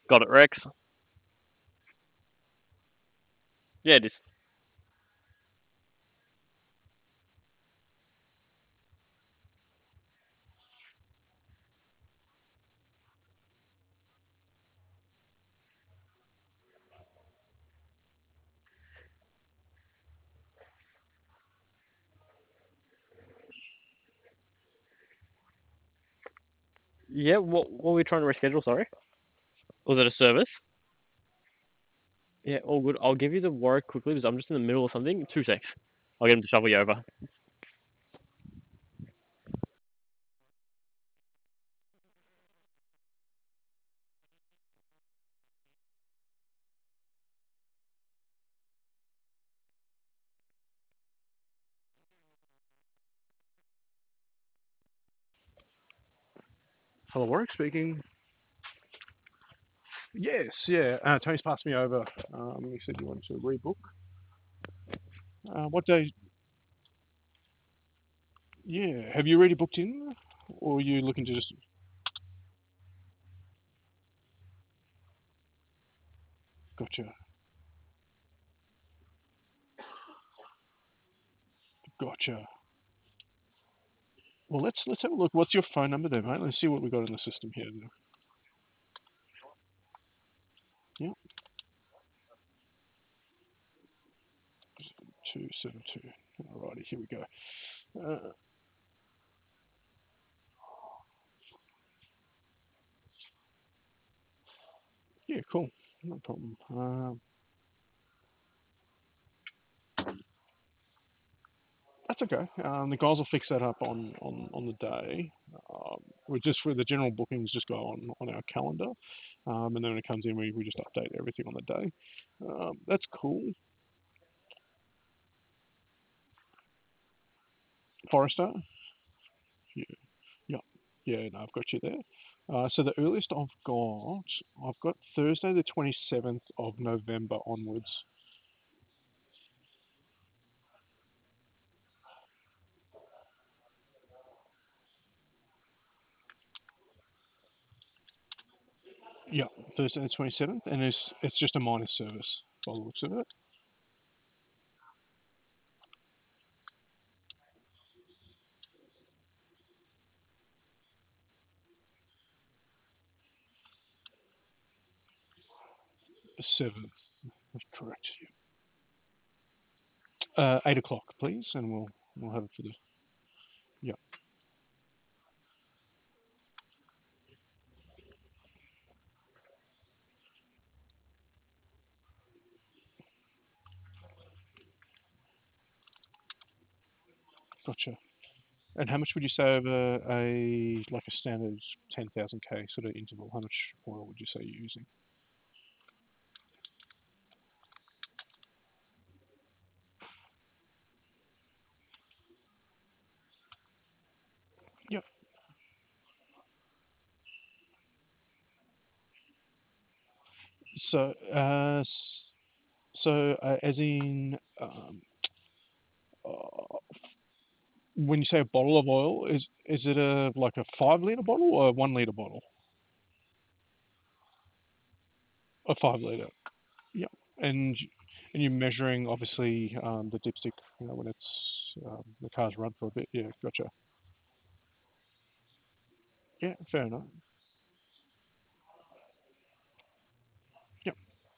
Got it, Rex. Yeah, it is. Yeah, what were we trying to reschedule? Sorry, was it a service? Yeah, all good. I'll give you the Warwick quickly because I'm just in the middle of something. 2 secs. I'll get him to shuffle you over. Hello, Warwick speaking. Yes, yeah. Tony's passed me over. You said you wanted to rebook. What day? Yeah. Have you already booked in, or are you looking to just? Gotcha. Gotcha. Well, let's have a look. What's your phone number there, mate? Let's see what we got in the system here. Yeah, 272. Alrighty, here we go. Uh, yeah, cool. No problem. That's okay. The guys will fix that up on the day. We just for the general bookings just go on our calendar, and then when it comes in, we just update everything on the day. That's cool. Forrester. Yeah, yeah, yeah. No, I've got you there. So the earliest I've got Thursday the 27th of November onwards. Yeah, Thursday the 27th, and it's just a minor service by the looks of it. The 7th, that's correct. 8 o'clock, please, and we'll have it for the. Yeah, gotcha. And how much would you say over a like a standard 10,000 k sort of interval? How much oil would you say you're using? Yep. So, as in, uh, when you say a bottle of oil, is it a like a 5 liter bottle or a 1 liter bottle? A 5 liter. Yep. And you're measuring obviously the dipstick, when it's the car's run for a bit. Yeah, gotcha. Yeah, fair enough. Yep.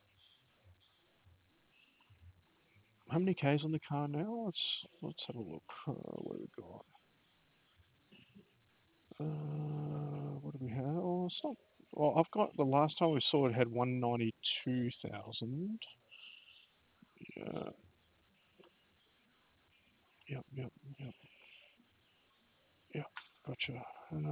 How many K's on the car now? Let's have a look. What do we got? What do we have? Oh, it's not. Well, I've got the last time we saw it had 192,000. Yeah. Yep. Yep. Yep. Yep. Gotcha.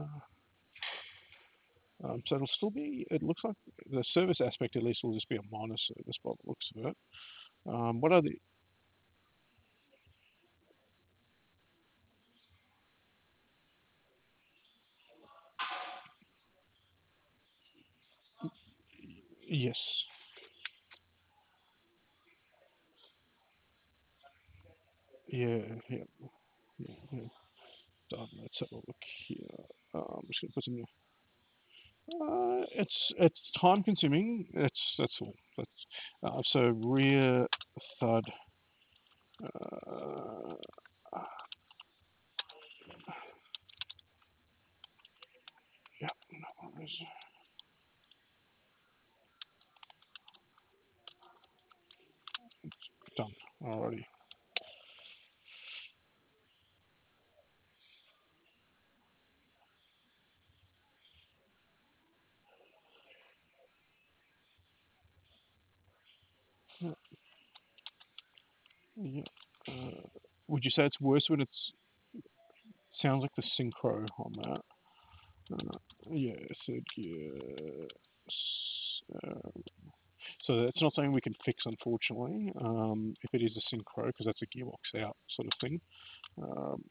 So it'll still be. It looks like the service aspect at least will just be a minor service by the looks of it. What are the? Yes. Yeah. Yeah. Yeah. Yeah. Let's have a look here. I'm just gonna put some. it's time consuming. That's all. So rear thud. Uh, yeah, no worries. Done. Alrighty. Yeah. Yeah. Would you say it's worse when it's sounds like the synchro on that? Yeah, third gear. So that's not something we can fix, unfortunately. If it is a synchro, because that's a gearbox out sort of thing. Um,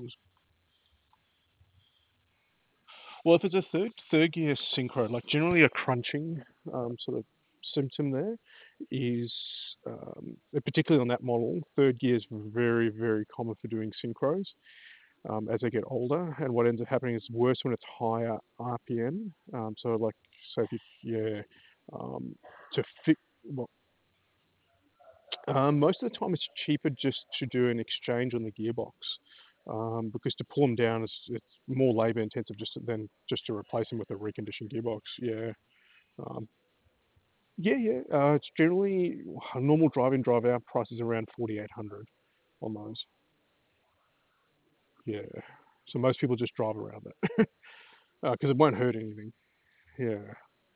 well, if it's a third gear synchro, like generally a crunching sort of symptom there is, particularly on that model, third gear is very common for doing synchros as they get older. And what ends up happening is worse when it's higher RPM. So like, so if you, yeah, to fix, well, most of the time, it's cheaper just to do an exchange on the gearbox because to pull them down is it's more labour intensive than just to replace them with a reconditioned gearbox. Yeah, um, yeah. It's generally a normal drive-in, drive-out price is around 4,800 on those. Yeah, so most people just drive around it because it won't hurt anything. Yeah.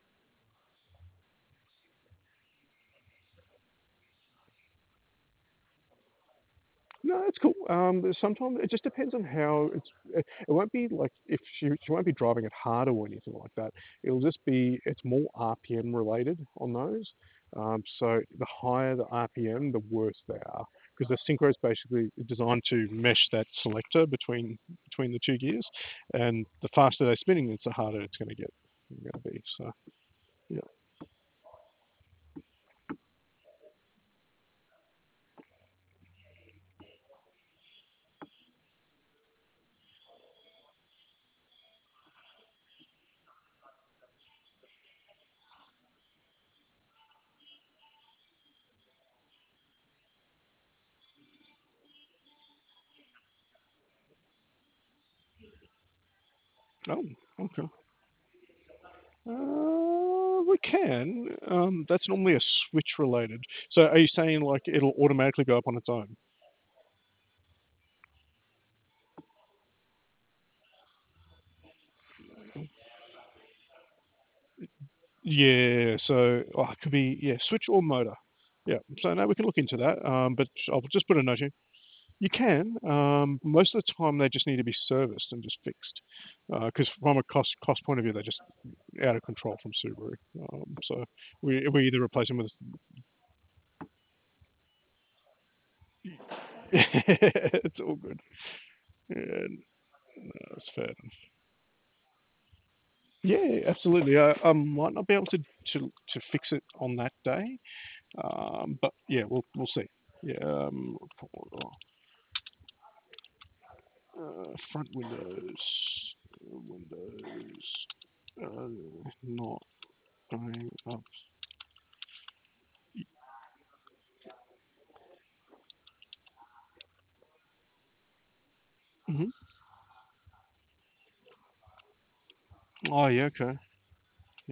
No, it's cool. Sometimes it just depends on how it's. It won't be like if she won't be driving it harder or anything like that. It'll just be it's more RPM related on those. So the higher the RPM, the worse they are because the synchro is basically designed to mesh that selector between the two gears, and the faster they're spinning, it's the harder it's going to get. Going to be. So yeah. Oh, okay. We can. That's normally a switch related. So are you saying like it'll automatically go up on its own? Yeah. So it could be switch or motor. Yeah. So now we can look into that. But I'll just put a note here. You can. Most of the time they just need to be serviced and just fixed. Because from a cost point of view, they're just out of control from Subaru. So we either replace them with. It's all good. Yeah, no, that's fair. Yeah, absolutely. I might not be able to fix it on that day, but yeah, we'll see. Yeah, front windows, not going up. Hmm. Oh yeah, okay. Yeah,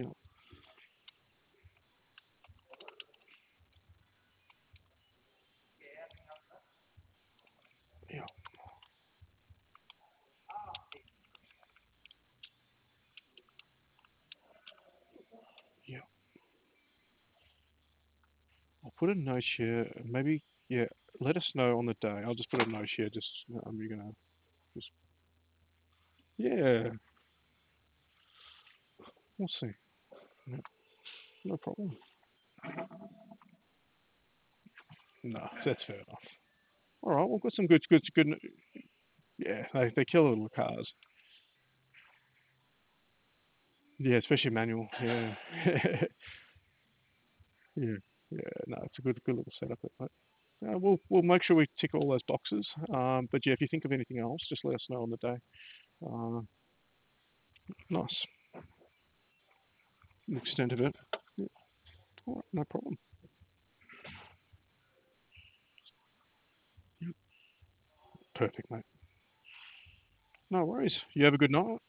yeah, yeah. I'll put a note here. Maybe yeah. Let us know on the day. I'll just put a note here. Just you're gonna just yeah. We'll see. No, no problem. No, that's fair enough. All right, we've got some good. Yeah, they kill little cars. Yeah, especially manual. Yeah, yeah, yeah. No, it's a good little setup. But we'll make sure we tick all those boxes. But yeah, if you think of anything else, just let us know on the day. Uh, nice. the extent of it. Yeah. All right, no problem. Perfect, mate. No worries. You have a good night.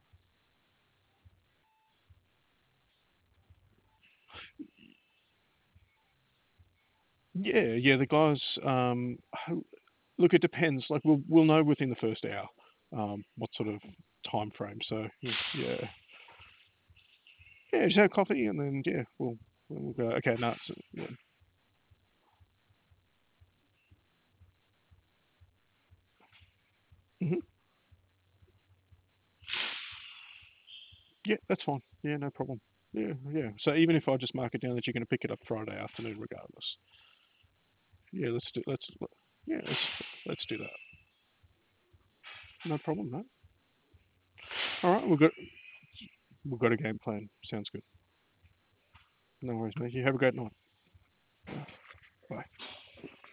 Yeah. The guys. Look, it depends. Like we'll know within the first hour, what sort of time frame. So yeah, yeah. Just have coffee and then yeah, we'll go. Okay, no, yeah. hmm Yeah, that's fine. Yeah, no problem. Yeah. So even if I just mark it down that you're going to pick it up Friday afternoon, regardless. Yeah, yeah, let's do that. No problem, mate. All right, we've got a game plan. Sounds good. No worries, mate. You have a great night.